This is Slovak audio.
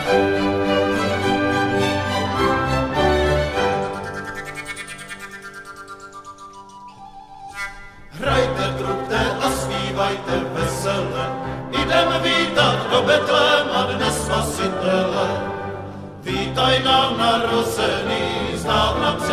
Hrajte, trubte a zpívajte vesele, idem vítat do Betléma dnes Spasitele. Vítaj nám narozený, zdávna